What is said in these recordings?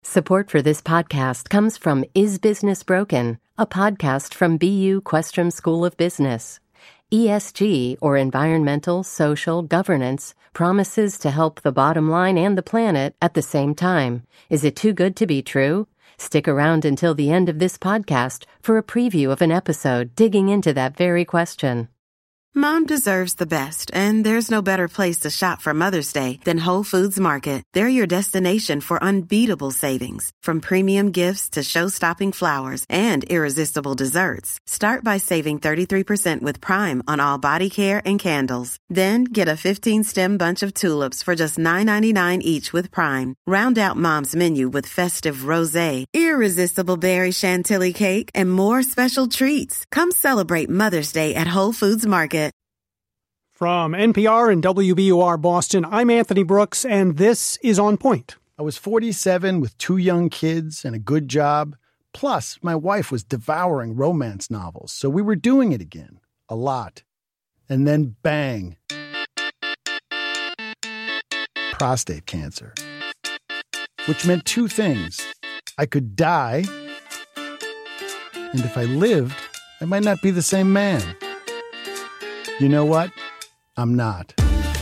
Support for this podcast comes from Is Business Broken, a podcast from BU Questrom School of Business. ESG, or environmental, social, governance, promises to help the bottom line and the planet at the same time. Is it too good to be true? Stick around until the end of this podcast for a preview of an episode digging into that very question. Mom deserves the best, and there's no better place to shop for Mother's Day than Whole Foods Market. They're your destination for unbeatable savings, from premium gifts to show-stopping flowers and irresistible desserts. Start by saving 33% with Prime on all body care and candles. Then get a 15-stem bunch of tulips for just $9.99 each with Prime. Round out Mom's menu with festive rosé, irresistible berry chantilly cake, and more special treats. Come celebrate Mother's Day at Whole Foods Market. From NPR and WBUR Boston, I'm Anthony Brooks, and this is On Point. I was 47 with 2 young kids and a good job. Plus, my wife was devouring romance novels, so we were doing it again. A lot. And then bang. Prostate cancer. Which meant 2 things. I could die, and if I lived, I might not be the same man. You know what? I'm not.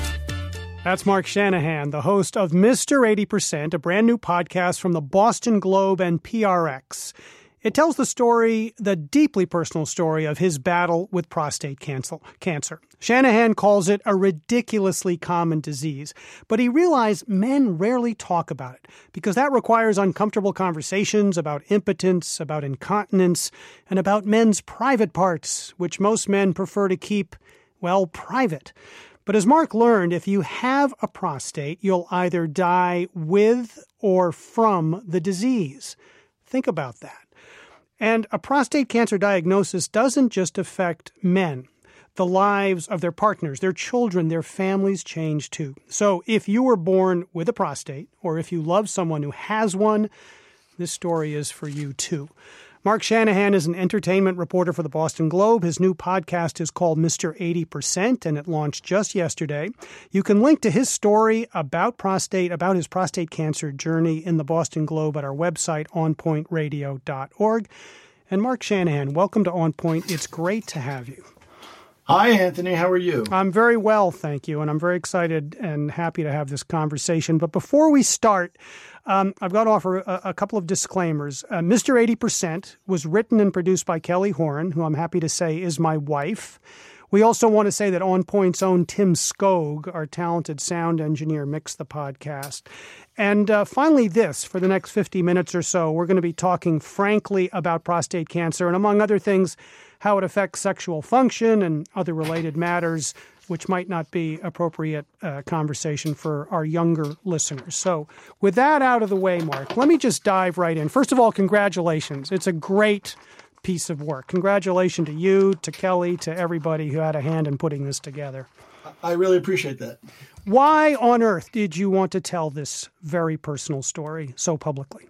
That's Mark Shanahan, the host of Mr. 80%, a brand new podcast from the Boston Globe and PRX. It tells the deeply personal story of his battle with prostate cancer. Shanahan calls it a ridiculously common disease, but he realized men rarely talk about it because that requires uncomfortable conversations about impotence, about incontinence, and about men's private parts, which most men prefer to keep private. But as Mark learned, if you have a prostate, you'll either die with or from the disease. Think about that. And a prostate cancer diagnosis doesn't just affect men. The lives of their partners, their children, their families change too. So if you were born with a prostate, or if you love someone who has one, this story is for you too. Mark Shanahan is an entertainment reporter for the Boston Globe. His new podcast is called Mr. 80%, and it launched just yesterday. You can link to his story about his prostate cancer journey in the Boston Globe at our website, onpointradio.org. And Mark Shanahan, welcome to On Point. It's great to have you. Hi, Anthony. How are you? I'm very well, thank you, and I'm very excited and happy to have this conversation. But before we start, I've got to offer a couple of disclaimers. Mr. 80% was written and produced by Kelly Horan, who I'm happy to say is my wife. We also want to say that On Point's own Tim Skog, our talented sound engineer, mixed the podcast. And finally this, for the next 50 minutes or so, we're going to be talking frankly about prostate cancer and, among other things, how it affects sexual function and other related matters, which might not be appropriate conversation for our younger listeners. So with that out of the way, Mark, let me just dive right in. First of all, congratulations. It's a great piece of work. Congratulations to you, to Kelly, to everybody who had a hand in putting this together. I really appreciate that. Why on earth did you want to tell this very personal story so publicly?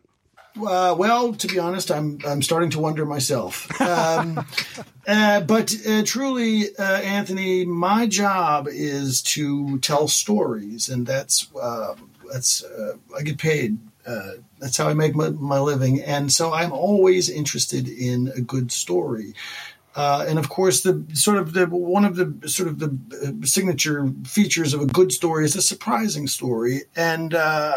Well, to be honest, I'm starting to wonder myself. But truly, Anthony, my job is to tell stories, and that's I get paid. That's how I make my living, and so I'm always interested in a good story. And of course, one of the signature features of a good story is a surprising story. And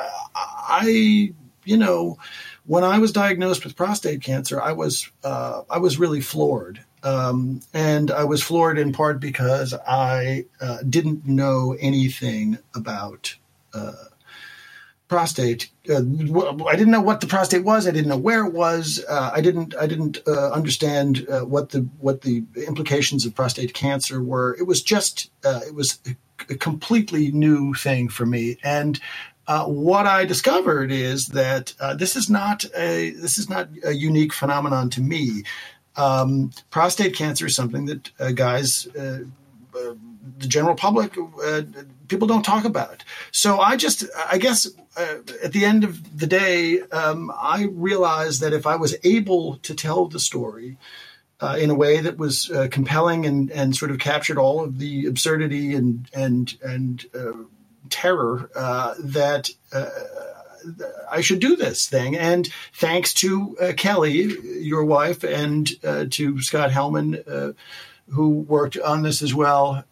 when I was diagnosed with prostate cancer, I was really floored. And I was floored in part because I didn't know anything about prostate. I didn't know what the prostate was. I didn't know where it was. I didn't understand what the implications of prostate cancer were. It was a completely new thing for me. And what I discovered is that this is not a unique phenomenon to me. Prostate cancer is something that the general public, people don't talk about. So I guess at the end of the day, I realized that if I was able to tell the story in a way that was compelling and sort of captured all of the absurdity and terror, that I should do this thing. And thanks to Kelly, your wife, and to Scott Hellman, who worked on this as well,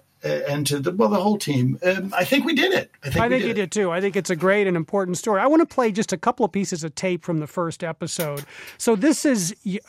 and to the whole team. I think we did it. I think you did too. I think it's a great and important story. I want to play just a couple of pieces of tape from the first episode. So this is your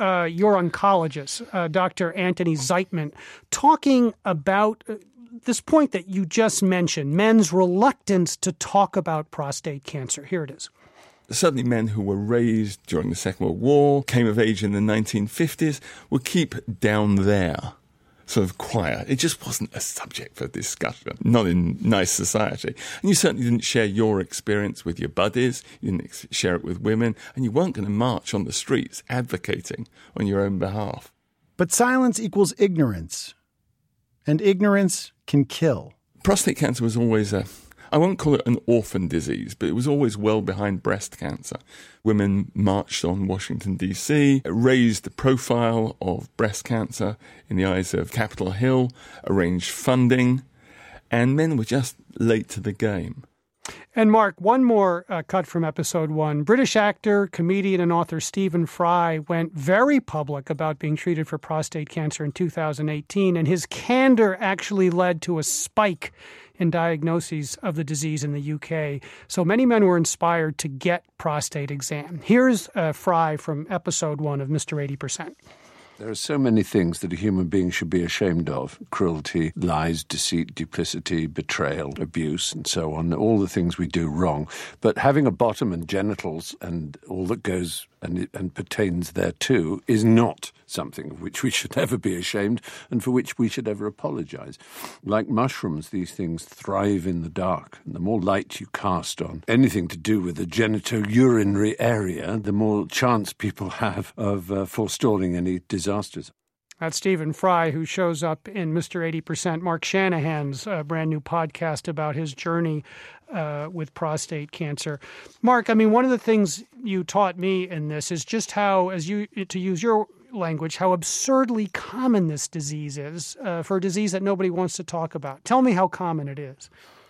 oncologist, Dr. Anthony Zeitman, talking about this point that you just mentioned, men's reluctance to talk about prostate cancer. Here it is. Certainly men who were raised during the Second World War, came of age in the 1950s, would keep down there sort of quiet. It just wasn't a subject for discussion, not in nice society. And you certainly didn't share your experience with your buddies, you didn't share it with women, and you weren't going to march on the streets advocating on your own behalf. But silence equals ignorance, and ignorance can kill. Prostate cancer was always I won't call it an orphan disease, but it was always well behind breast cancer. Women marched on Washington, D.C., raised the profile of breast cancer in the eyes of Capitol Hill, arranged funding, and men were just late to the game. And Mark, one more cut from episode 1. British actor, comedian, and author Stephen Fry went very public about being treated for prostate cancer in 2018, and his candor actually led to a spike in diagnoses of the disease in the UK. So many men were inspired to get prostate exam. Here's Fry from episode 1 of Mr. 80%. There are so many things that a human being should be ashamed of. Cruelty, lies, deceit, duplicity, betrayal, abuse, and so on. All the things we do wrong. But having a bottom and genitals and all that goes and pertains thereto is not something of which we should ever be ashamed and for which we should ever apologize. Like mushrooms, these things thrive in the dark. And the more light you cast on anything to do with the genitourinary area, the more chance people have of forestalling any disasters. That's Stephen Fry, who shows up in Mr. 80%, Mark Shanahan's brand new podcast about his journey with prostate cancer. Mark, I mean, one of the things you taught me in this is just how, to use your language, how absurdly common this disease is for a disease that nobody wants to talk about. Tell me how common it is.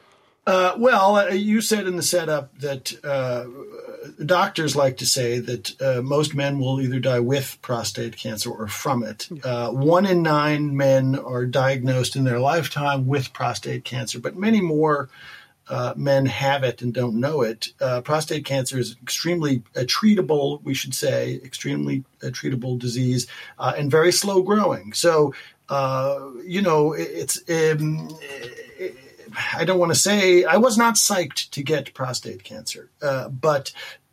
Well, you said in the setup that doctors like to say that most men will either die with prostate cancer or from it. 1 in 9 men are diagnosed in their lifetime with prostate cancer, but many more men have it and don't know it. Prostate cancer is extremely treatable, we should say, extremely treatable disease and very slow growing. So, it's I don't want to say I was not psyched to get prostate cancer, but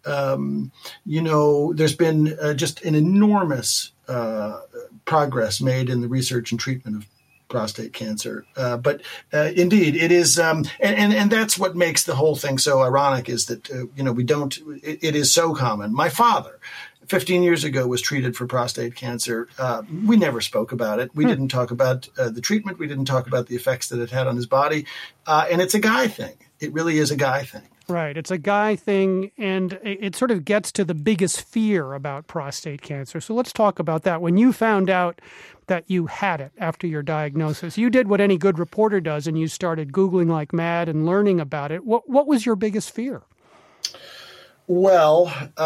there's been just an enormous progress made in the research and treatment of prostate cancer. But indeed, it is, and that's what makes the whole thing so ironic is that, it is so common. My father, 15 years ago, was treated for prostate cancer. We never spoke about it. We didn't talk about the treatment. We didn't talk about the effects that it had on his body. And it's a guy thing. It really is a guy thing. Right. It's a guy thing, and it sort of gets to the biggest fear about prostate cancer. So let's talk about that. When you found out that you had it after your diagnosis, you did what any good reporter does, and you started Googling like mad and learning about it. What was your biggest fear? Well,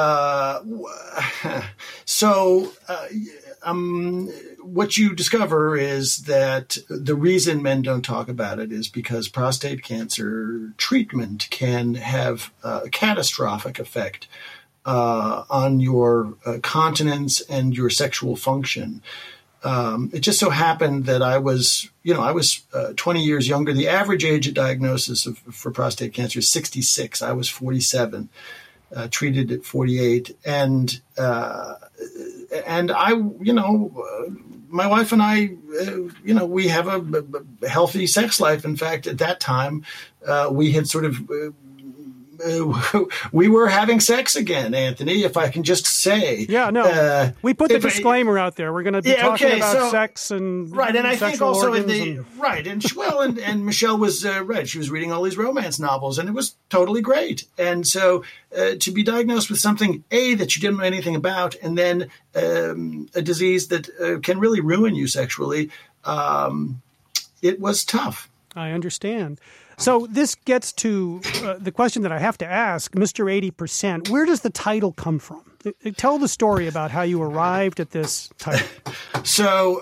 what you discover is that the reason men don't talk about it is because prostate cancer treatment can have a catastrophic effect on your continence and your sexual function. It just so happened that I was 20 years younger. The average age of diagnosis for prostate cancer is 66. I was 47. Treated at 48, and I, my wife and I, we have a healthy sex life. In fact, at that time, we had sort of, we were having sex again, Anthony, if I can just say. Yeah, no, we put the disclaimer out there. We're going to be talking about sex and right, and I think also and Michelle was right. She was reading all these romance novels, and it was totally great. And so to be diagnosed with something that you didn't know anything about, and then a disease that can really ruin you sexually, it was tough. I understand. So this gets to the question that I have to ask, Mr. 80%. Where does the title come from? Tell the story about how you arrived at this title. So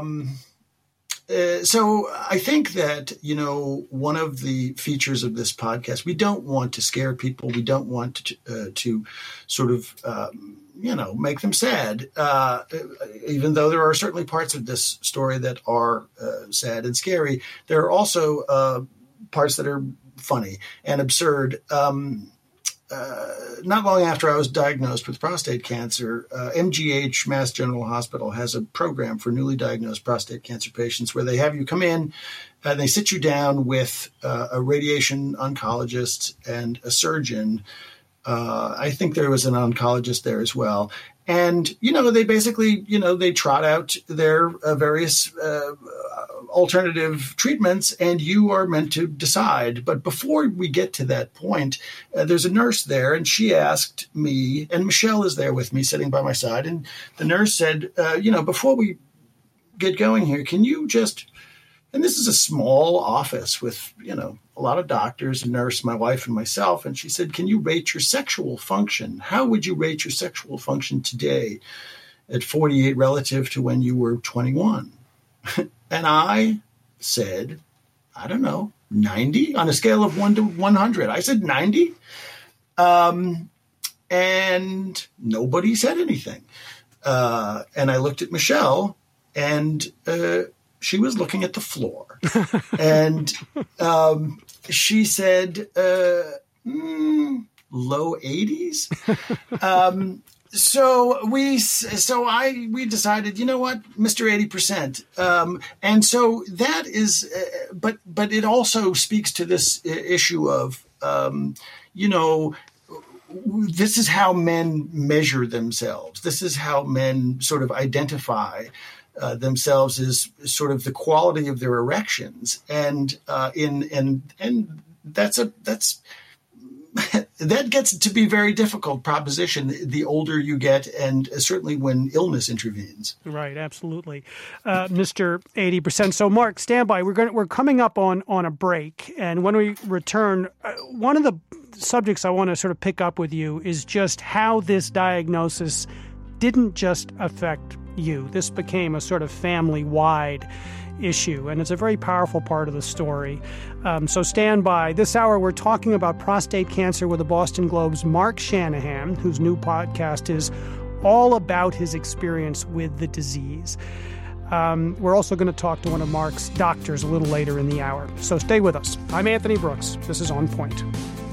I think that, one of the features of this podcast, we don't want to scare people. We don't want to sort of, make them sad, even though there are certainly parts of this story that are sad and scary. There are also parts that are funny and absurd. Not long after I was diagnosed with prostate cancer, MGH, Mass General Hospital, has a program for newly diagnosed prostate cancer patients where they have you come in and they sit you down with a radiation oncologist and a surgeon. I think there was an oncologist there as well. And, they basically, they trot out their various alternative treatments, and you are meant to decide. But before we get to that point, there's a nurse there, and she asked me, and Michelle is there with me sitting by my side. And the nurse said, before we get going here, can you just, and this is a small office with, a lot of doctors, a nurse, my wife, and myself. And she said, can you rate your sexual function? How would you rate your sexual function today at 48 relative to when you were 21? And I said, I don't know, 90 on a scale of 1 to 100. I said 90. And nobody said anything. And I looked at Michelle, and she was looking at the floor. And she said, low 80s. So we decided, you know what, Mr. 80%. And so that is, but it also speaks to this issue of, this is how men measure themselves. This is how men sort of identify themselves as sort of the quality of their erections. And that gets to be a very difficult proposition the older you get, and certainly when illness intervenes. Right, absolutely. Mr. 80%. So, Mark, stand by. We're coming up on a break, and when we return, one of the subjects I want to sort of pick up with you is just how this diagnosis didn't just affect you. This became a sort of family-wide issue, and it's a very powerful part of the story. So stand by. This hour, we're talking about prostate cancer with the Boston Globe's Mark Shanahan, whose new podcast is all about his experience with the disease. We're also going to talk to one of Mark's doctors a little later in the hour. So stay with us. I'm Anthony Brooks. This is On Point.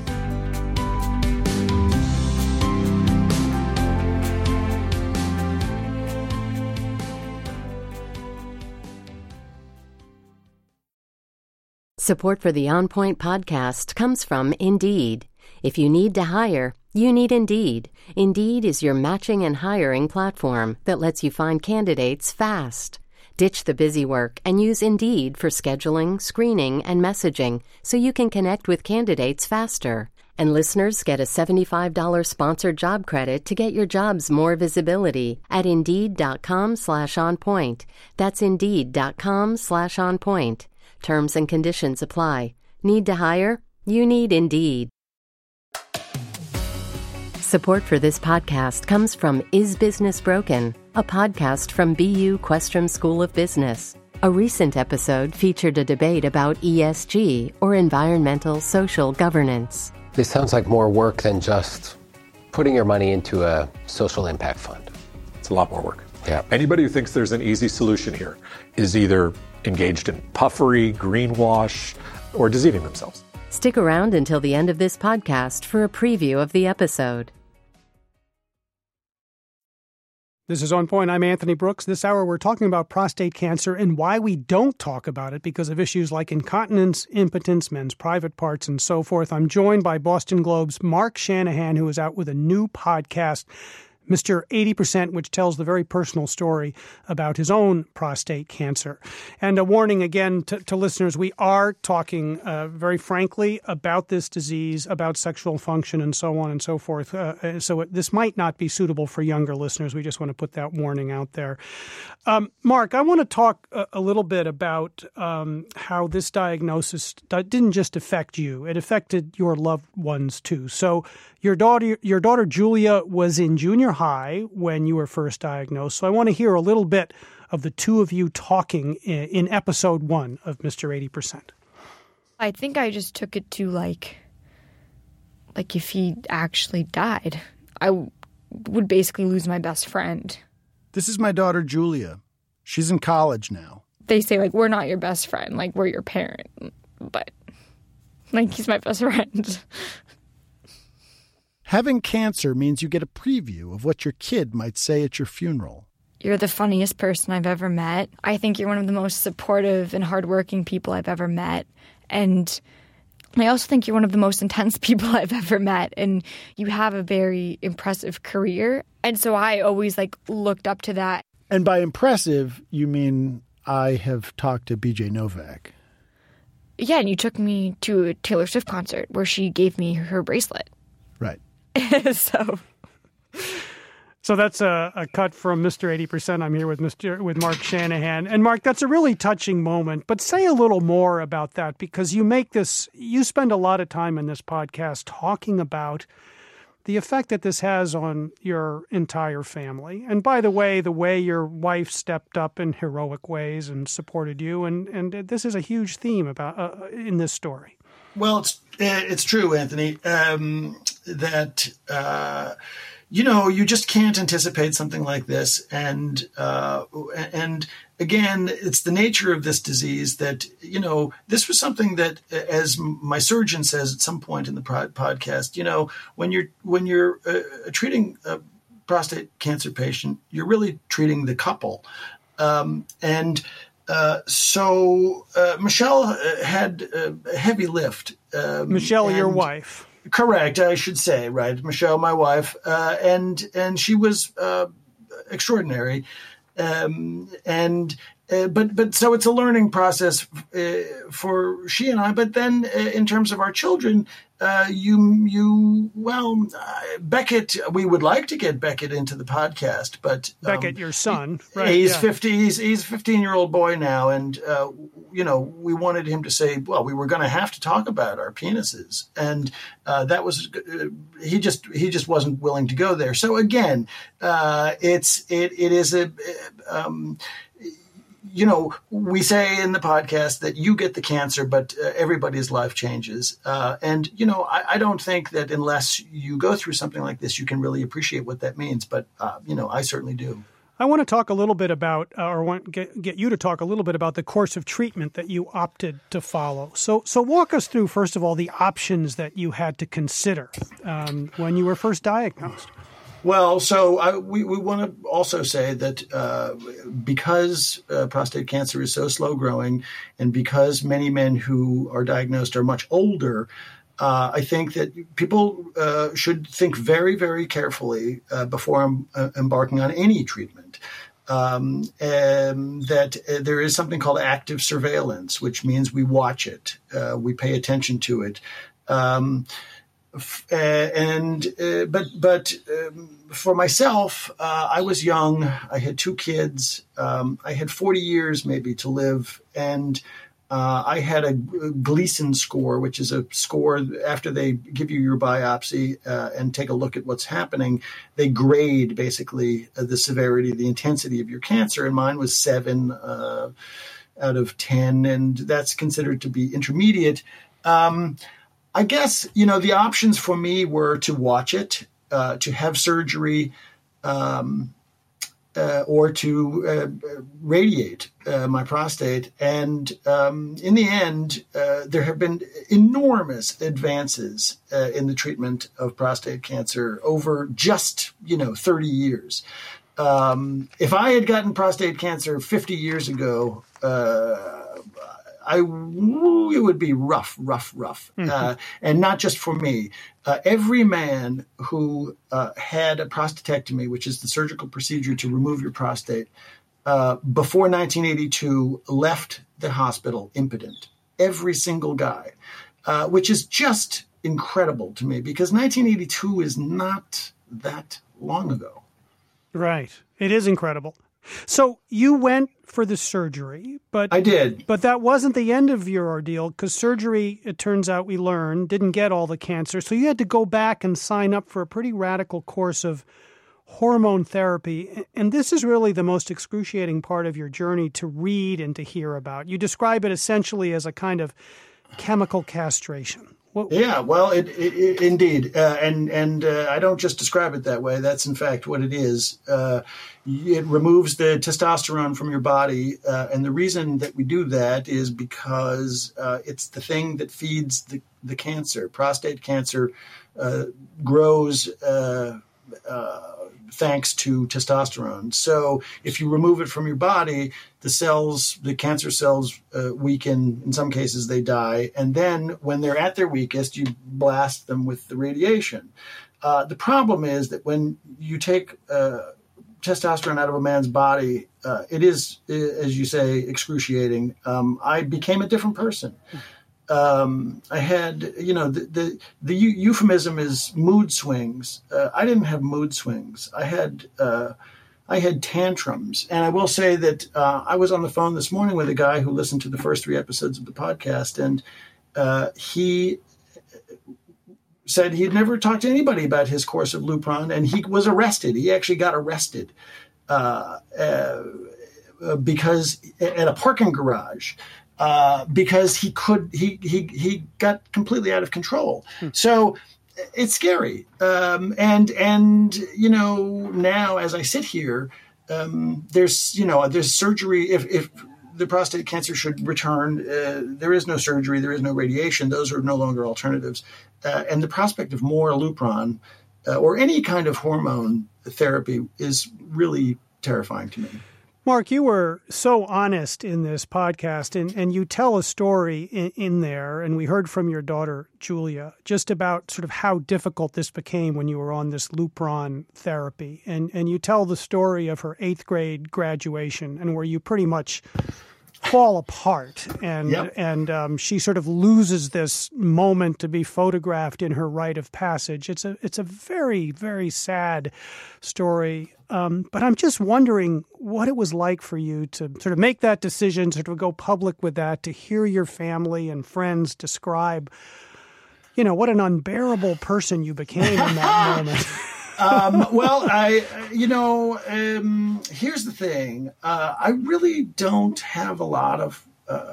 Support for the On Point podcast comes from Indeed. If you need to hire, you need Indeed. Indeed is your matching and hiring platform that lets you find candidates fast. Ditch the busy work and use Indeed for scheduling, screening, and messaging so you can connect with candidates faster. And listeners get a $75 sponsored job credit to get your jobs more visibility at Indeed.com/onpoint. That's Indeed.com/onpoint. Terms and conditions apply. Need to hire? You need Indeed. Support for this podcast comes from Is Business Broken, a podcast from BU Questrom School of Business. A recent episode featured a debate about ESG, or environmental social governance. This sounds like more work than just putting your money into a social impact fund. It's a lot more work. Yeah. Anybody who thinks there's an easy solution here is either engaged in puffery, greenwash, or deceiving themselves. Stick around until the end of this podcast for a preview of the episode. This is On Point. I'm Anthony Brooks. This hour we're talking about prostate cancer and why we don't talk about it because of issues like incontinence, impotence, men's private parts, and so forth. I'm joined by Boston Globe's Mark Shanahan, who is out with a new podcast, Mr. 80%, which tells the very personal story about his own prostate cancer. And a warning again to listeners, we are talking very frankly about this disease, about sexual function and so on and so forth. This might not be suitable for younger listeners. We just want to put that warning out there. Mark, I want to talk a little bit about how this diagnosis didn't just affect you. It affected your loved ones too. So your daughter Julia was in junior high when you were first diagnosed. So I want to hear a little bit of the two of you talking in episode 1 of Mr. 80%. I think I just took it to like if he actually died, I would basically lose my best friend. This is my daughter Julia. She's in college now. They say, we're not your best friend, we're your parent. But, he's my best friend. Having cancer means you get a preview of what your kid might say at your funeral. You're the funniest person I've ever met. I think you're one of the most supportive and hardworking people I've ever met. And I also think you're one of the most intense people I've ever met. And you have a very impressive career. And so I always, looked up to that. And by impressive, you mean I have talked to BJ Novak. Yeah, and you took me to a Taylor Swift concert where she gave me her bracelet. Right. So that's a cut from Mr. 80%. I'm here with Mark Shanahan. And Mark, that's a really touching moment, but say a little more about that, because you spend a lot of time in this podcast talking about the effect that this has on your entire family. And by the way your wife stepped up in heroic ways and supported you. And this is a huge theme about in this story. Well, it's true, Anthony, that you just can't anticipate something like this, and again, it's the nature of this disease that this was something that, as my surgeon says at some point in the podcast, when you're treating a prostate cancer patient, you're really treating the couple, So Michelle had a heavy lift. Michelle, your wife. Correct, I should say, right? Michelle, my wife, and she was extraordinary, but so it's a learning process for she and I. But then, in terms of our children, Beckett, we would like to get Beckett into the podcast, but Beckett, your son, right? He's 50. He's a 15-year-old boy now, and we wanted him to say, well, we were going to have to talk about our penises, and that was he just wasn't willing to go there. So again, it is a. We say in the podcast that you get the cancer, but everybody's life changes. I don't think that unless you go through something like this, you can really appreciate what that means. But, I certainly do. I want to talk a little bit about, get you to talk a little bit about the course of treatment that you opted to follow. So walk us through, first of all, the options that you had to consider when you were first diagnosed. Well, so we want to also say that because prostate cancer is so slow growing, and because many men who are diagnosed are much older, I think that people should think very, very carefully before embarking on any treatment. That there is something called active surveillance, which means we watch it, we pay attention to it. But for myself, I was young. I had 2 kids. I had 40 years maybe to live, and I had a Gleason score, which is a score after they give you your biopsy and take a look at what's happening. They grade basically the severity, the intensity of your cancer, and mine was 7 out of 10, and that's considered to be intermediate. I guess, the options for me were to watch it, to have surgery, or to radiate my prostate. And in the end, there have been enormous advances in the treatment of prostate cancer over just, 30 years. If I had gotten prostate cancer 50 years ago, it would be rough. And not just for me. Every man who had a prostatectomy, which is the surgical procedure to remove your prostate, before 1982 left the hospital impotent. Every single guy, which is just incredible to me because 1982 is not that long ago. Right. It is incredible. So you went for the surgery, but I did. But that wasn't the end of your ordeal because surgery, it turns out we learned, didn't get all the cancer. So you had to go back and sign up for a pretty radical course of hormone therapy. And this is really the most excruciating part of your journey to read and to hear about. You describe it essentially as a kind of chemical castration. Yeah, well, it indeed. And I don't just describe it that way. That's, in fact, what it is. It removes the testosterone from your body. And the reason that we do that is because it's the thing that feeds the cancer. Prostate cancer grows thanks to testosterone. So if you remove it from your body, the cancer cells weaken. In some cases, they die. And then when they're at their weakest, you blast them with the radiation. The problem is that when you take testosterone out of a man's body, it is, as you say, excruciating. I became a different person. I had, the euphemism is mood swings. I didn't have mood swings. I had tantrums. And I will say that I was on the phone this morning with a guy who listened to the first 3 episodes of the podcast, and he said he'd never talked to anybody about his course of Lupron, and he was arrested. He actually got arrested because at a parking garage. Because he got completely out of control. So it's scary. And now as I sit here, there's surgery. If the prostate cancer should return, there is no surgery, there is no radiation. Those are no longer alternatives. And the prospect of more Lupron or any kind of hormone therapy is really terrifying to me. Mark, you were so honest in this podcast, and you tell a story in there, and we heard from your daughter, Julia, just about sort of how difficult this became when you were on this Lupron therapy. And you tell the story of her 8th grade graduation, and where you pretty much fall apart, and she sort of loses this moment to be photographed in her rite of passage. It's a very, very sad story. But I'm just wondering what it was like for you to sort of make that decision, sort of go public with that, to hear your family and friends describe, what an unbearable person you became in that moment. Here's the thing. I really don't have a lot of,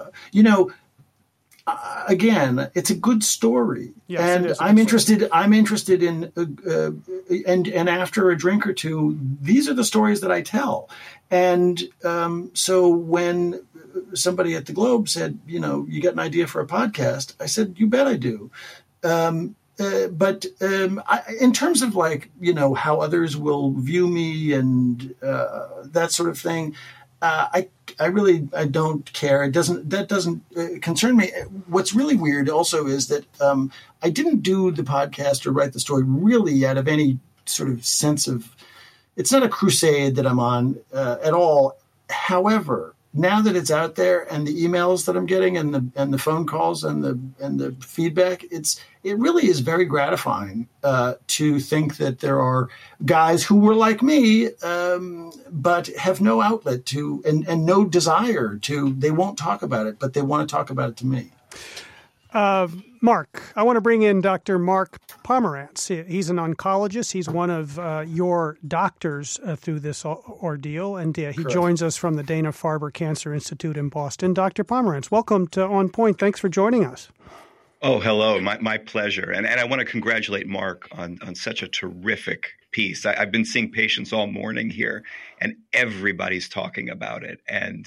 again, it's a good story, yes, and I'm interested in, and after a drink or two, these are the stories that I tell. And so when somebody at the Globe said, you got an idea for a podcast, I said, you bet I do. But in terms of how others will view me and that sort of thing, I don't care. That doesn't concern me. What's really weird also is that I didn't do the podcast or write the story really out of any sort of sense of, it's not a crusade that I'm on at all. However, now that it's out there and the emails that I'm getting and the phone calls and the feedback, it really is very gratifying to think that there are guys who were like me, but have no outlet to and no desire to. They won't talk about it, but they want to talk about it to me. Mark, I want to bring in Dr. Mark Pomerantz. He's an oncologist. He's one of your doctors through this ordeal, and he joins us from the Dana-Farber Cancer Institute in Boston. Dr. Pomerantz, welcome to On Point. Thanks for joining us. Oh, hello. My pleasure. And I want to congratulate Mark on such a terrific piece. I've been seeing patients all morning here, and everybody's talking about it. And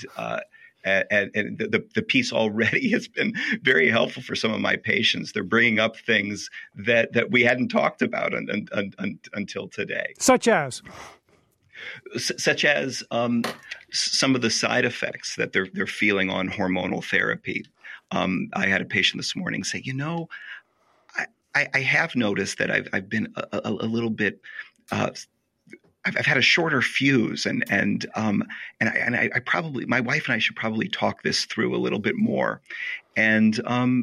the piece already has been very helpful for some of my patients. They're bringing up things that we hadn't talked about until today. Such as some of the side effects that they're feeling on hormonal therapy. I had a patient this morning say, I have noticed that I've been a little bit. I've had a shorter fuse, and I probably, my wife and I should probably talk this through a little bit more, and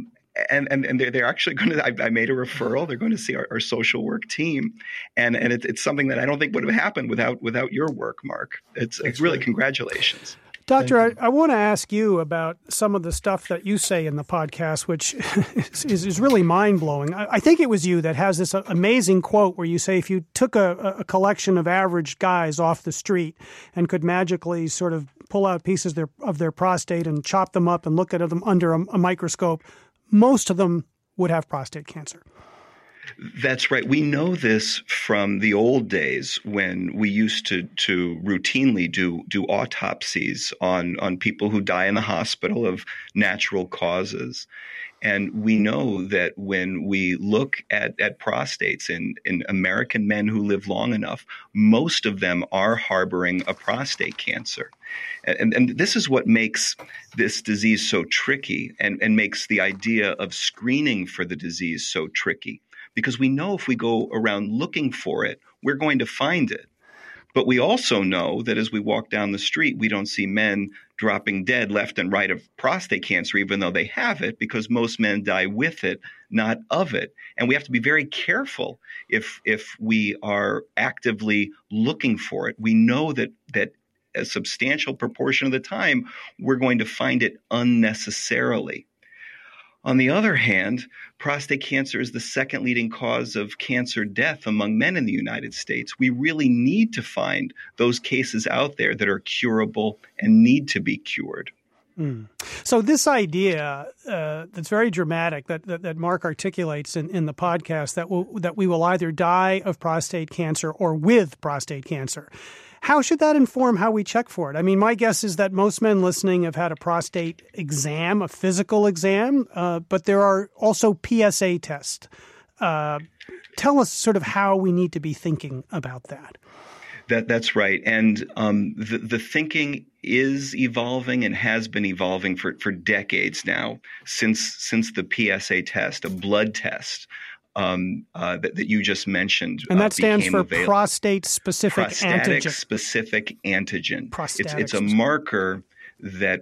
they're actually going to. I made a referral. They're going to see our social work team, and it's something that I don't think would have happened without your work, Mark. It's really congratulations. Doctor, I want to ask you about some of the stuff that you say in the podcast, which is really mind-blowing. I think it was you that has this amazing quote where you say if you took a collection of average guys off the street and could magically sort of pull out pieces of their prostate and chop them up and look at them under a microscope, most of them would have prostate cancer. That's right. We know this from the old days when we used to routinely do autopsies on people who die in the hospital of natural causes. And we know that when we look at prostates in American men who live long enough, most of them are harboring a prostate cancer. And this is what makes this disease so tricky and makes the idea of screening for the disease so tricky. Because we know if we go around looking for it, we're going to find it. But we also know that as we walk down the street, we don't see men dropping dead left and right of prostate cancer, even though they have it, because most men die with it, not of it. And we have to be very careful if we are actively looking for it. We know that a substantial proportion of the time, we're going to find it unnecessarily. On the other hand, prostate cancer is the second leading cause of cancer death among men in the United States. We really need to find those cases out there that are curable and need to be cured. So this idea that's very dramatic that Mark articulates in the podcast that we will either die of prostate cancer or with prostate cancer. How should that inform how we check for it? I mean, my guess is that most men listening have had a prostate exam, a physical exam, but there are also PSA tests. Tell us sort of how we need to be thinking about that. That's right. And the thinking is evolving and has been evolving for decades now, since the PSA test, a blood test. That you just mentioned. And that stands for prostate-specific antigen. Prostatic-specific antigen. It's a marker that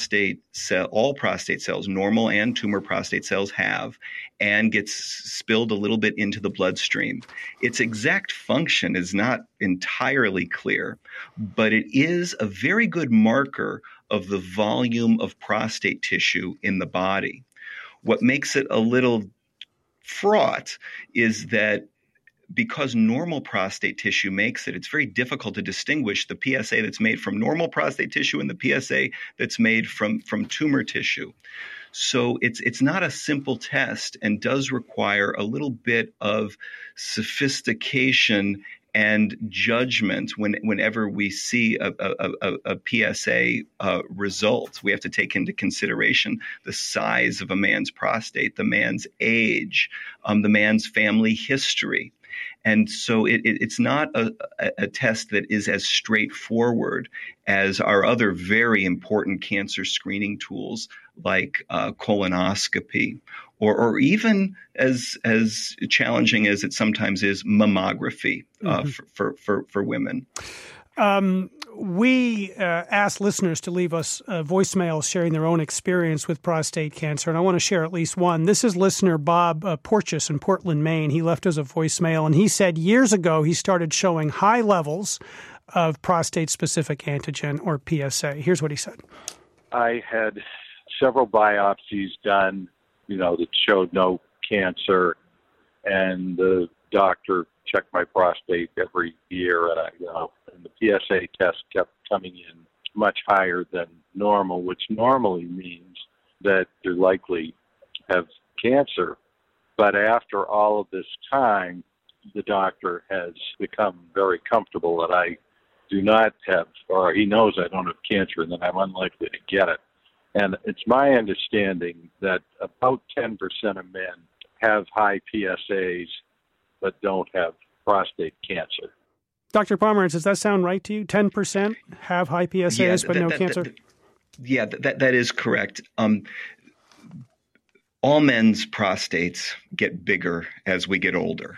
all prostate cells, normal and tumor prostate cells have, and gets spilled a little bit into the bloodstream. Its exact function is not entirely clear, but it is a very good marker of the volume of prostate tissue in the body. What makes it a little fraught is that because normal prostate tissue makes it, it's very difficult to distinguish the PSA that's made from normal prostate tissue and the PSA that's made from tumor tissue. So it's not a simple test and does require a little bit of sophistication and judgment whenever we see a PSA result. We have to take into consideration the size of a man's prostate, the man's age, the man's family history. And so it's not a test that is as straightforward as our other very important cancer screening tools like colonoscopy, or even as challenging as it sometimes is, mammography for women. We asked listeners to leave us voicemails sharing their own experience with prostate cancer, and I want to share at least one. This is listener Bob Porteous in Portland, Maine. He left us a voicemail, and he said years ago he started showing high levels of prostate-specific antigen, or PSA. Here's what he said. I had several biopsies done, that showed no cancer, and the doctor checked my prostate every year, and the PSA test kept coming in much higher than normal, which normally means that you're likely to have cancer. But after all of this time, the doctor has become very comfortable that I do not have, or he knows I don't have cancer and that I'm unlikely to get it. And it's my understanding that about 10% of men have high PSAs but don't have prostate cancer. Dr. Pomerantz, does that sound right to you? 10% have high PSAs but no cancer? That is correct. all men's prostates get bigger as we get older.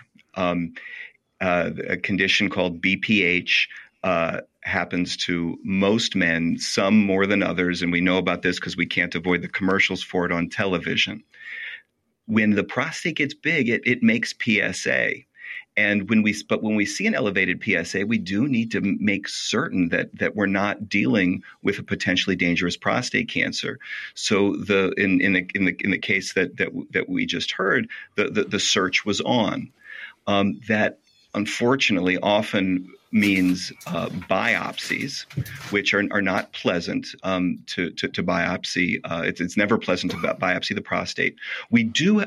A condition called BPH happens to most men, some more than others, and we know about this because we can't avoid the commercials for it on television. When the prostate gets big, it makes PSA. And when we see an elevated PSA, we do need to make certain that we're not dealing with a potentially dangerous prostate cancer. So in the case that we just heard, the search was on. That unfortunately often means biopsies, which are not pleasant to biopsy. It's never pleasant to biopsy the prostate. We do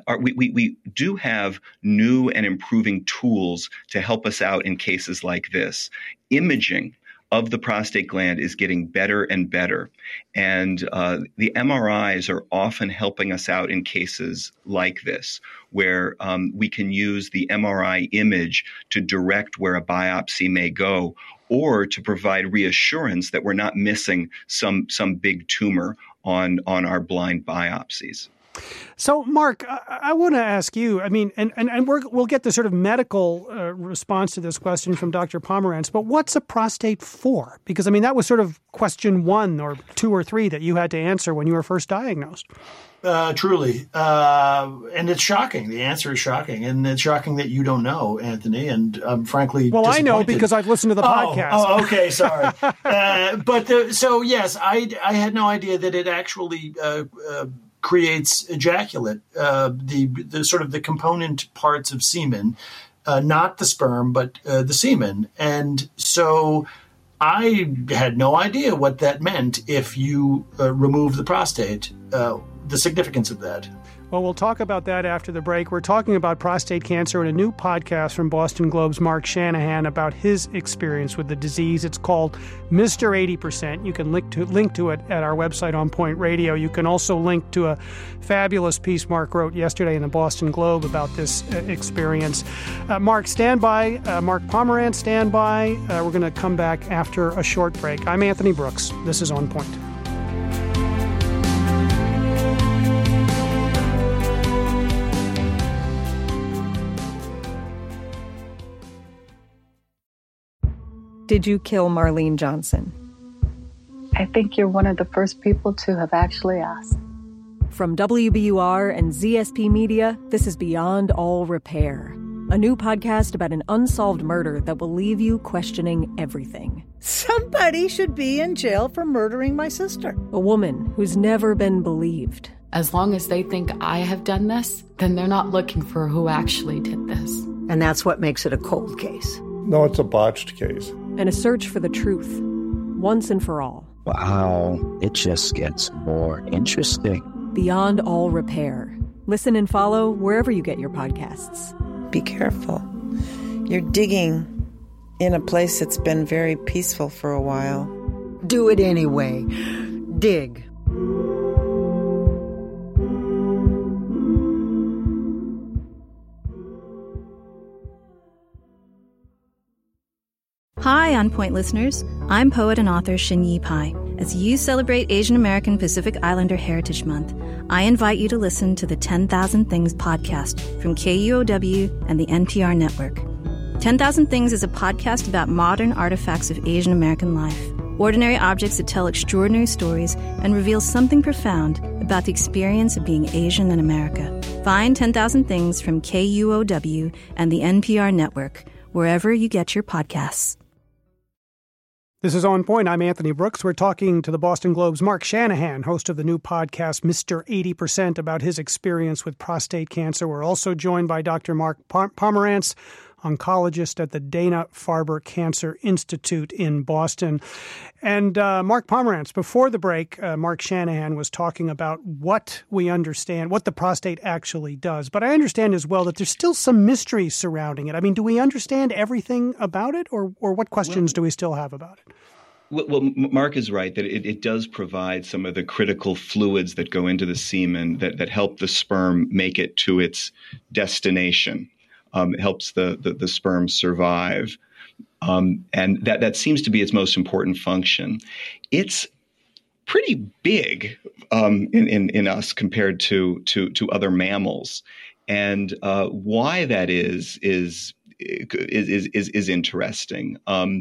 have new and improving tools to help us out in cases like this. Imaging of the prostate gland is getting better and better. And the MRIs are often helping us out in cases like this, where we can use the MRI image to direct where a biopsy may go, or to provide reassurance that we're not missing some big tumor on our blind biopsies. So, Mark, I want to ask you, I mean, and we'll get the sort of medical response to this question from Dr. Pomerantz, but what's a prostate for? Because, I mean, that was sort of question 1 or 2 or 3 that you had to answer when you were first diagnosed. Truly. And it's shocking. The answer is shocking. And it's shocking that you don't know, Anthony. And frankly, well, I know because I've listened to the podcast. Oh, okay. Sorry. So yes, I had no idea that it actually creates ejaculate, the sort of the component parts of semen, not the sperm, but the semen. And so I had no idea what that meant if you remove the prostate, the significance of that. Well, we'll talk about that after the break. We're talking about prostate cancer in a new podcast from Boston Globe's Mark Shanahan about his experience with the disease. It's called Mr. 80%. You can link to it at our website on Point Radio. You can also link to a fabulous piece Mark wrote yesterday in the Boston Globe about this experience. Mark, stand by. Mark Pomerantz, stand by. We're going to come back after a short break. I'm Anthony Brooks. This is On Point. Did you kill Marlene Johnson? I think you're one of the first people to have actually asked. From WBUR and ZSP Media, this is Beyond All Repair, a new podcast about an unsolved murder that will leave you questioning everything. Somebody should be in jail for murdering my sister. A woman who's never been believed. As long as they think I have done this, then they're not looking for who actually did this. And that's what makes it a cold case. No, it's a botched case. And a search for the truth, once and for all. Wow, it just gets more interesting. Beyond All Repair. Listen and follow wherever you get your podcasts. Be careful. You're digging in a place that's been very peaceful for a while. Do it anyway. Dig. Hi, On Point listeners. I'm poet and author Shin-Yi Pai. As you celebrate Asian American Pacific Islander Heritage Month, I invite you to listen to the 10,000 Things podcast from KUOW and the NPR network. 10,000 Things is a podcast about modern artifacts of Asian American life, ordinary objects that tell extraordinary stories and reveal something profound about the experience of being Asian in America. Find 10,000 Things from KUOW and the NPR network, wherever you get your podcasts. This is On Point. I'm Anthony Brooks. We're talking to the Boston Globe's Mark Shanahan, host of the new podcast, Mr. 80%, about his experience with prostate cancer. We're also joined by Dr. Mark Pomerantz, oncologist at the Dana-Farber Cancer Institute in Boston. And Mark Pomerantz, before the break, Mark Shanahan was talking about what we understand, what the prostate actually does. But I understand as well that there's still some mystery surrounding it. I mean, do we understand everything about it, or what questions do we still have about it? Well, Mark is right that it does provide some of the critical fluids that go into the semen that help the sperm make it to its destination. It helps the sperm survive. And that seems to be its most important function. Its pretty big in us compared to other mammals, and why that is interesting.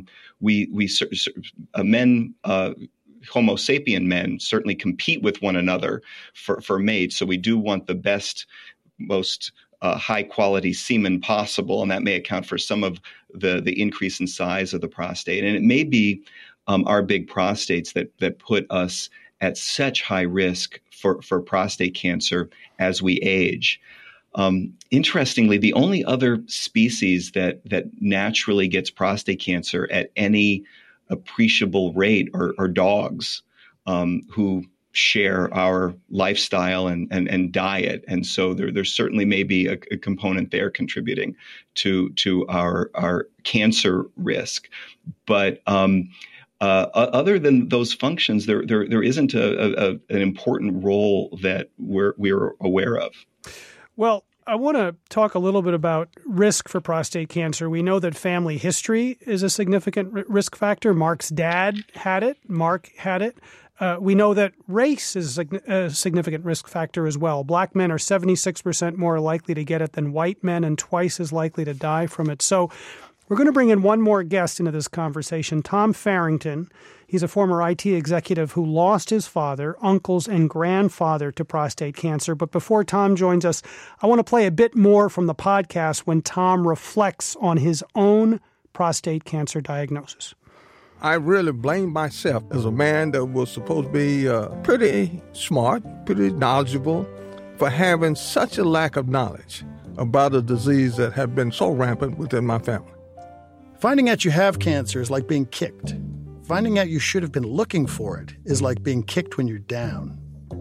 Men. Homo sapien men certainly compete with one another for mates. So we do want the best, most high quality semen possible, and that may account for some of the increase in size of the prostate. And it may be our big prostates that put us at such high risk for prostate cancer as we age. Interestingly, the only other species that naturally gets prostate cancer at any appreciable rate are dogs, who share our lifestyle and diet, and so there certainly may be a component there contributing to our cancer risk. But other than those functions, there isn't an important role that we're aware of. Well, I want to talk a little bit about risk for prostate cancer. We know that family history is a significant risk factor. Mark's dad had it. Mark had it. We know that race is a significant risk factor as well. Black men are 76% more likely to get it than white men and twice as likely to die from it. So we're going to bring in one more guest into this conversation, Tom Farrington. He's a former IT executive who lost his father, uncles, and grandfather to prostate cancer. But before Tom joins us, I want to play a bit more from the podcast when Tom reflects on his own prostate cancer diagnosis. I really blame myself as a man that was supposed to be pretty smart, pretty knowledgeable, for having such a lack of knowledge about a disease that had been so rampant within my family. Finding out you have cancer is like being kicked. Finding out you should have been looking for it is like being kicked when you're down.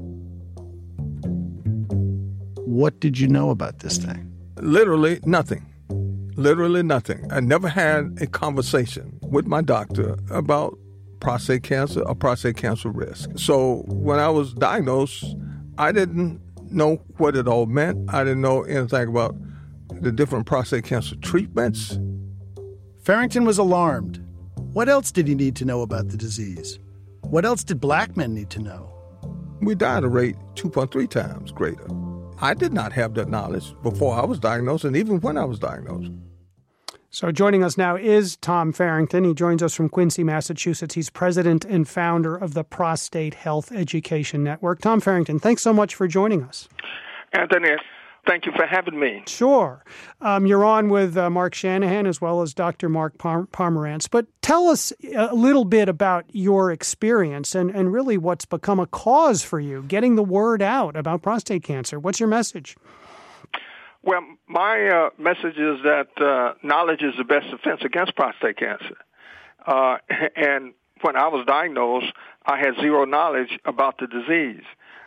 What did you know about this thing? Literally nothing. Literally nothing. I never had a conversation with my doctor about prostate cancer or prostate cancer risk. So when I was diagnosed, I didn't know what it all meant. I didn't know anything about the different prostate cancer treatments. Farrington was alarmed. What else did he need to know about the disease? What else did black men need to know? We died at a rate 2.3 times greater. I did not have that knowledge before I was diagnosed and even when I was diagnosed. So joining us now is Tom Farrington. He joins us from Quincy, Massachusetts. He's president and founder of the Prostate Health Education Network. Tom Farrington, thanks so much for joining us. Anthony, thank you for having me. Sure. You're on with Mark Shanahan as well as Dr. Mark Pomerantz. But tell us a little bit about your experience and really what's become a cause for you, getting the word out about prostate cancer. What's your message? Well, my message is that knowledge is the best defense against prostate cancer. And when I was diagnosed, I had zero knowledge about the disease.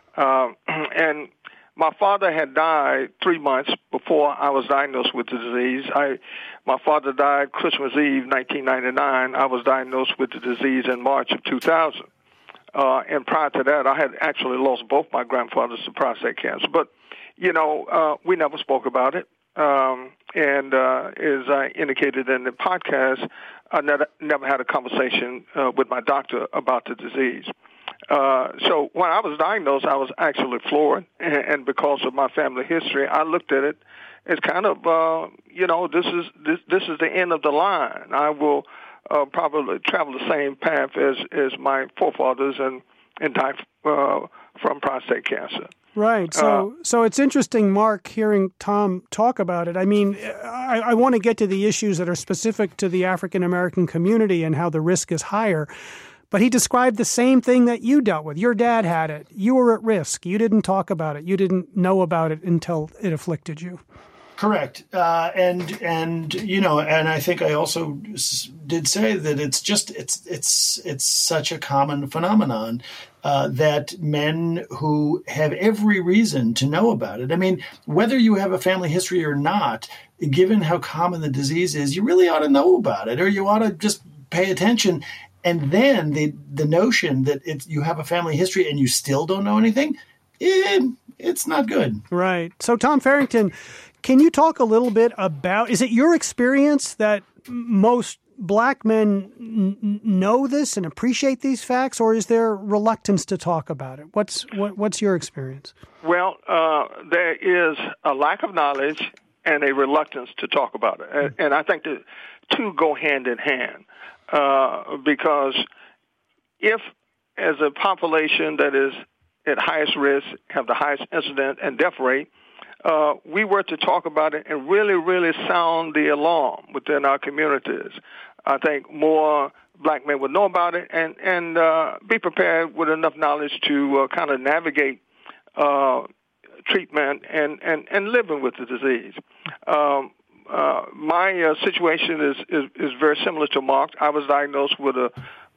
And my father had died 3 months before I was diagnosed with the disease. My father died Christmas Eve, 1999. I was diagnosed with the disease in March of 2000. And prior to that, I had actually lost both my grandfathers to prostate cancer. But, we never spoke about it. And as I indicated in the podcast, I never had a conversation with my doctor about the disease. So when I was diagnosed, I was actually floored, and because of my family history, I looked at it as kind of, this is the end of the line. I will probably travel the same path as my forefathers and die from prostate cancer. Right. So it's interesting, Mark, hearing Tom talk about it. I mean, I want to get to the issues that are specific to the African-American community and how the risk is higher. But he described the same thing that you dealt with. Your dad had it. You were at risk. You didn't talk about it. You didn't know about it until it afflicted you. Correct. And I think I also did say that it's such a common phenomenon that men who have every reason to know about it. I mean, whether you have a family history or not, given how common the disease is, you really ought to know about it, or you ought to just pay attention. And then the notion that you have a family history and you still don't know anything, it's not good. Right. So, Tom Farrington, can you talk a little bit about, is it your experience that most black men know this and appreciate these facts, or is there reluctance to talk about it? What's your experience? Well, there is a lack of knowledge and a reluctance to talk about it. And I think the two go hand in hand because if, as a population that is at highest risk, have the highest incident and death rate, we were to talk about it and really, really sound the alarm within our communities, I think more black men would know about it and be prepared with enough knowledge to kind of navigate treatment and living with the disease. My situation is very similar to Mark. I was diagnosed with a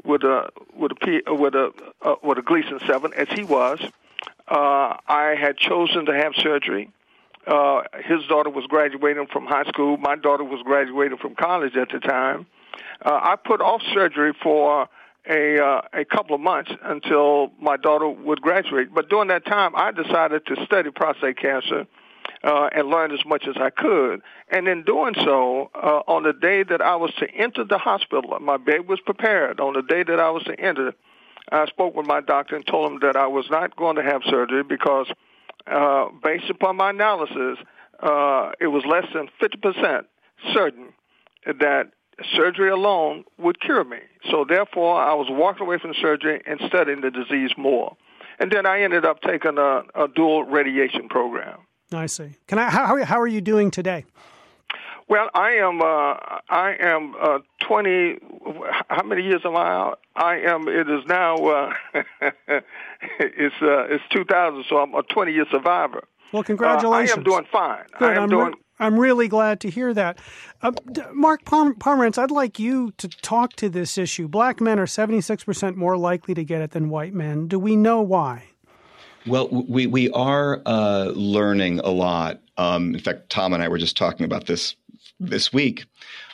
Gleason 7, as he was. I had chosen to have surgery. His daughter was graduating from high school. My daughter was graduating from college at the time. I put off surgery for a couple of months until my daughter would graduate. But during that time, I decided to study prostate cancer and learn as much as I could. And in doing so, on the day that I was to enter the hospital, my bed was prepared. On the day that I was to enter, I spoke with my doctor and told him that I was not going to have surgery because based upon my analysis, it was less than 50% certain that surgery alone would cure me. So therefore, I was walking away from surgery and studying the disease more. And then I ended up taking a dual radiation program. I see. How are you doing today? Well, I am 20. How many years am I out? It is now. It's 2000, so I'm a 20-year survivor. Well, congratulations. I am doing fine. Good. I'm really glad to hear that. Mark Pomerantz, I'd like you to talk to this issue. Black men are 76% more likely to get it than white men. Do we know why? Well, we are learning a lot. In fact, Tom and I were just talking about this week.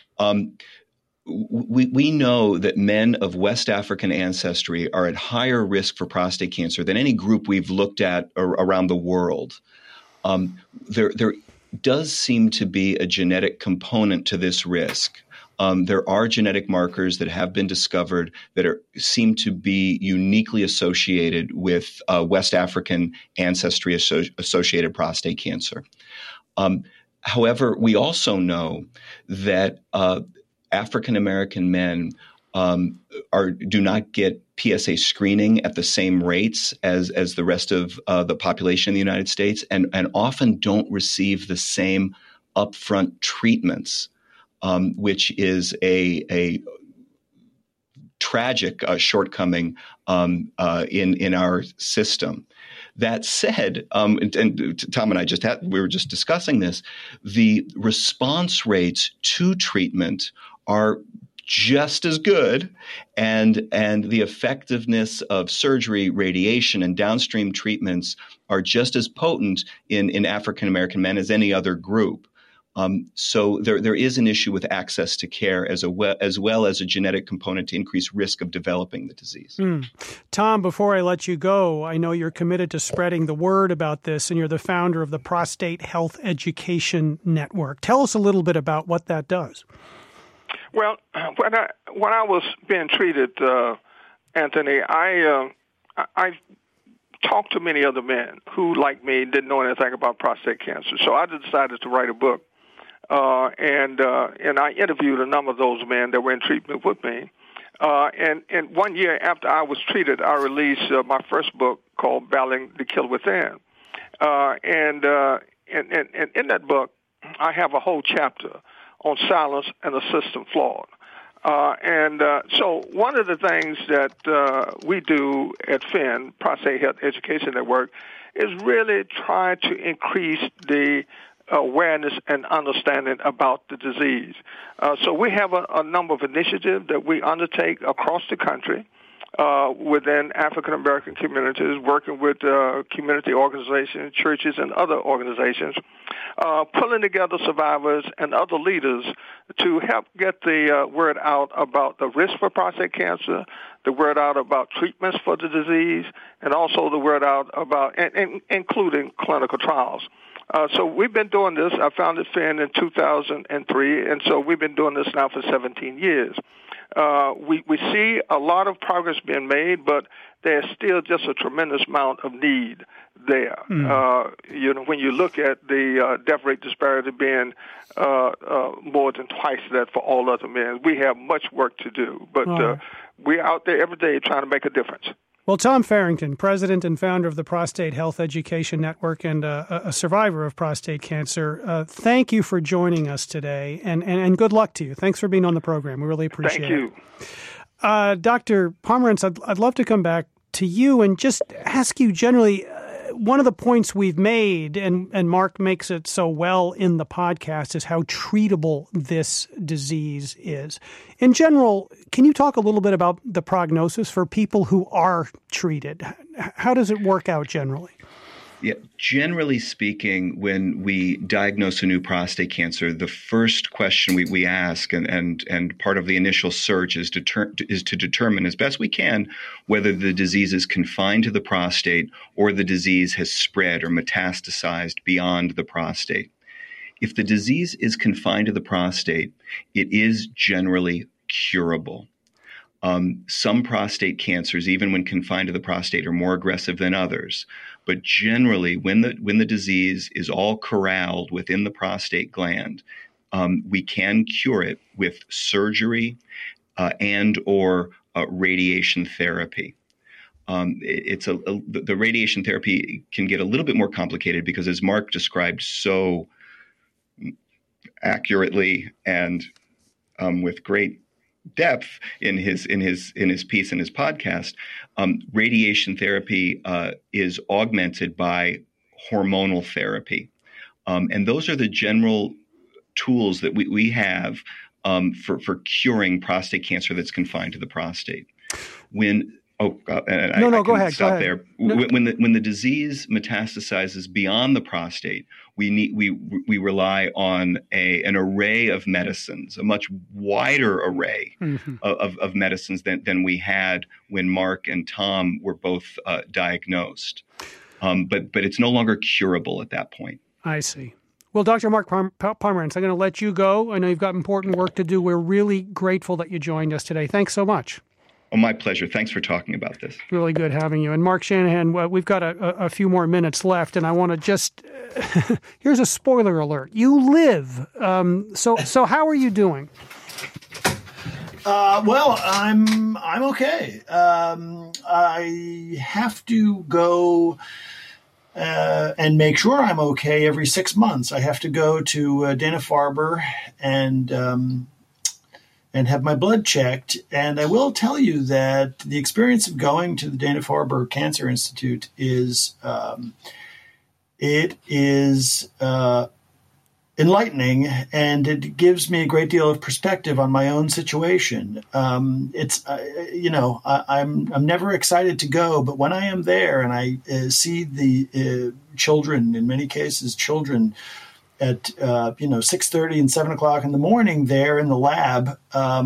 We know that men of West African ancestry are at higher risk for prostate cancer than any group we've looked at around the world. There does seem to be a genetic component to this risk. There are genetic markers that have been discovered that seem to be uniquely associated with West African ancestry associated prostate cancer. However, we also know that African American men do not get PSA screening at the same rates as the rest of the population in the United States, and often don't receive the same upfront treatments, which is a tragic shortcoming in our system. That said, and Tom and I we were just discussing this, the response rates to treatment are just as good, and the effectiveness of surgery, radiation, and downstream treatments are just as potent in African American men as any other group. So there is an issue with access to care as well as a genetic component to increase risk of developing the disease. Tom, before I let you go, I know you're committed to spreading the word about this, and you're the founder of the Prostate Health Education Network. Tell us a little bit about what that does. Well, when I was being treated, Anthony, I talked to many other men who, like me, didn't know anything about prostate cancer. So I decided to write a book, and I interviewed a number of those men that were in treatment with me. And 1 year after I was treated, I released my first book called Battling the Killer Within. And in that book, I have a whole chapter on silence and the system flawed. So one of the things that we do at PHIN, Prostate Health Education Network, is really try to increase the awareness and understanding about the disease. So we have a number of initiatives that we undertake across the country within African American communities, working with community organizations, churches, and other organizations, pulling together survivors and other leaders to help get the word out about the risk for prostate cancer, the word out about treatments for the disease, and also the word out about, including clinical trials. So we've been doing this. I founded PHIN in 2003, and so we've been doing this now for 17 years. we see a lot of progress being made, but there's still just a tremendous amount of need there. When you look at the death rate disparity being more than twice that for all other men, we have much work to do. But we're out there every day trying to make a difference. Well, Tom Farrington, president and founder of the Prostate Health Education Network and a survivor of prostate cancer, thank you for joining us today, and good luck to you. Thanks for being on the program. We really appreciate it. Thank you. Dr. Pomerantz, I'd love to come back to you and just ask you generally, one of the points we've made, and Mark makes it so well in the podcast, is how treatable this disease is. In general, can you talk a little bit about the prognosis for people who are treated? How does it work out generally? Yeah, generally speaking, when we diagnose a new prostate cancer, the first question we ask, and part of the initial search is to determine as best we can whether the disease is confined to the prostate or the disease has spread or metastasized beyond the prostate. If the disease is confined to the prostate, it is generally curable. Some prostate cancers, even when confined to the prostate, are more aggressive than others. But generally, when the disease is all corralled within the prostate gland, we can cure it with surgery and or radiation therapy. The radiation therapy can get a little bit more complicated because, as Mark described so accurately and with great depth in his piece in his podcast, radiation therapy is augmented by hormonal therapy, and those are the general tools that we have for curing prostate cancer that's confined to the prostate. Go ahead. Stop there. When the disease metastasizes beyond the prostate, we rely on an array of medicines, a much wider array of medicines than we had when Mark and Tom were both diagnosed. But it's no longer curable at that point. I see. Well, Dr. Mark Pomerantz, I'm going to let you go. I know you've got important work to do. We're really grateful that you joined us today. Thanks so much. Oh, my pleasure. Thanks for talking about this. Really good having you. And Mark Shanahan, we've got a few more minutes left, and I want to just here's a spoiler alert. You live. So how are you doing? Well, I'm okay. I have to go and make sure I'm okay every 6 months. I have to go to Dana-Farber and have my blood checked. And I will tell you that the experience of going to the Dana-Farber Cancer Institute is enlightening, and it gives me a great deal of perspective on my own situation. I'm never excited to go, but when I am there and I see the children, in many cases children, at 6:30 and 7 o'clock in the morning there in the lab,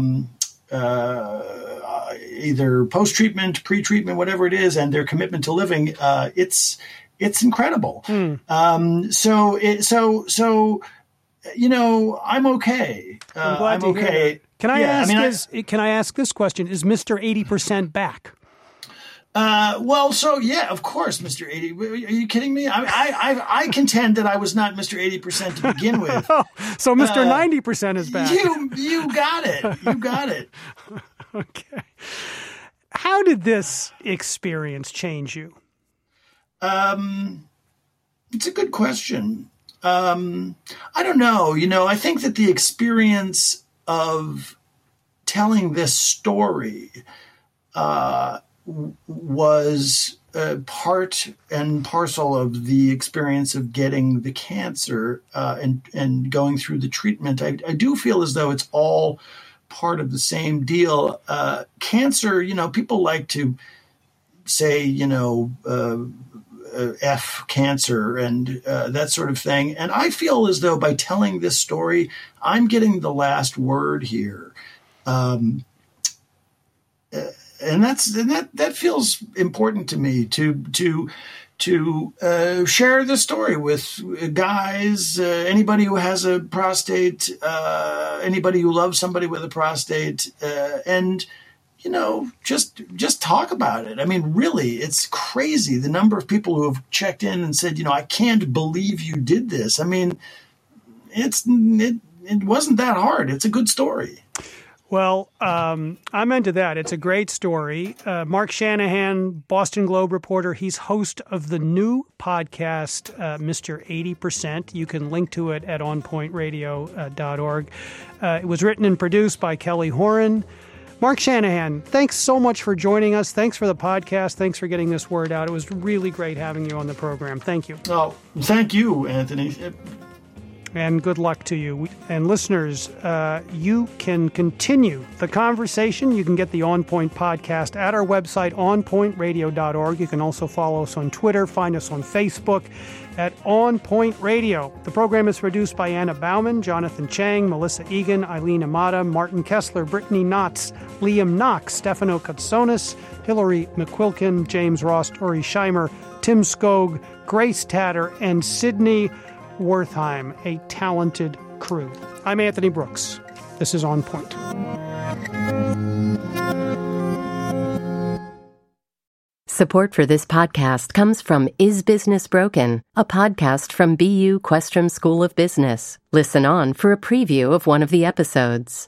either post-treatment, pre-treatment, whatever it is, and their commitment to living, it's incredible. So I'm okay. I'm glad to hear that. Can I ask this question? Is Mr. 80% back? Of course, Mr. 80. Are you kidding me? I contend that I was not Mr. 80% to begin with. So Mr. 90% is back. You got it. You got it. Okay. How did this experience change you? It's a good question. I don't know. I think that the experience of telling this story was part and parcel of the experience of getting the cancer and going through the treatment. I do feel as though it's all part of the same deal. Cancer, people like to say, F cancer and that sort of thing. And I feel as though by telling this story, I'm getting the last word here. And that feels important to me to share the story with guys, anybody who has a prostate, anybody who loves somebody with a prostate, and just talk about it. I mean, really, it's crazy the number of people who have checked in and said, I can't believe you did this. I mean, it wasn't that hard. It's a good story. Well, I'm into that. It's a great story. Mark Shanahan, Boston Globe reporter, he's host of the new podcast, Mr. 80%. You can link to it at onpointradio.org. It was written and produced by Kelly Horan. Mark Shanahan, thanks so much for joining us. Thanks for the podcast. Thanks for getting this word out. It was really great having you on the program. Thank you. Oh, thank you, Anthony. And good luck to you. And listeners, you can continue the conversation. You can get the On Point podcast at our website, onpointradio.org. You can also follow us on Twitter, find us on Facebook at On Point Radio. The program is produced by Anna Bauman, Jonathan Chang, Melissa Egan, Eileen Amata, Martin Kessler, Brittany Knotts, Liam Knox, Stefano Katsonis, Hillary McQuilkin, James Ross, Uri Scheimer, Tim Skog, Grace Tatter, and Sydney Wertheim, a talented crew. I'm Anthony Brooks. This is On Point. Support for this podcast comes from Is Business Broken, a podcast from BU Questrom School of Business. Listen on for a preview of one of the episodes.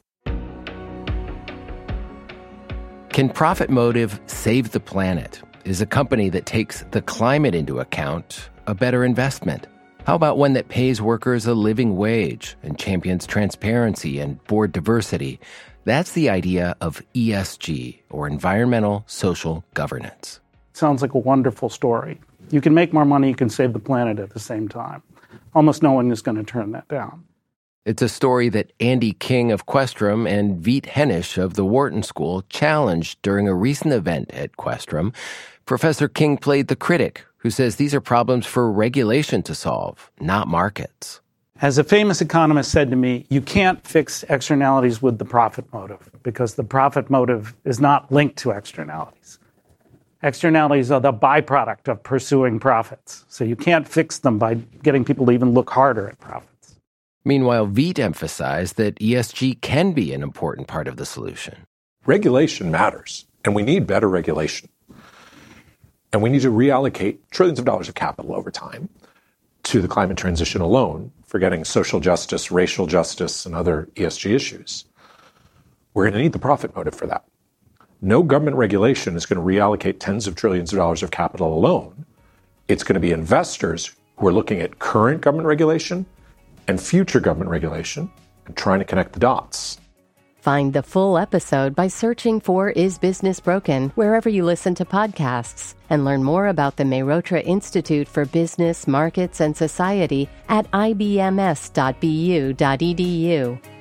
Can Profit Motive Save the Planet? Is a company that takes the climate into account a better investment? How about one that pays workers a living wage and champions transparency and board diversity? That's the idea of ESG, or Environmental Social Governance. Sounds like a wonderful story. You can make more money, you can save the planet at the same time. Almost no one is going to turn that down. It's a story that Andy King of Questrom and Veet Hennish of the Wharton School challenged during a recent event at Questrom. Professor King played the critic, who says these are problems for regulation to solve, not markets. As a famous economist said to me, you can't fix externalities with the profit motive because the profit motive is not linked to externalities. Externalities are the byproduct of pursuing profits. So you can't fix them by getting people to even look harder at profits. Meanwhile, Veet emphasized that ESG can be an important part of the solution. Regulation matters, and we need better regulation. And we need to reallocate trillions of dollars of capital over time to the climate transition alone, forgetting social justice, racial justice, and other ESG issues. We're going to need the profit motive for that. No government regulation is going to reallocate tens of trillions of dollars of capital alone. It's going to be investors who are looking at current government regulation and future government regulation and trying to connect the dots. Find the full episode by searching for Is Business Broken wherever you listen to podcasts, and learn more about the Mehrotra Institute for Business, Markets, and Society at ibms.bu.edu.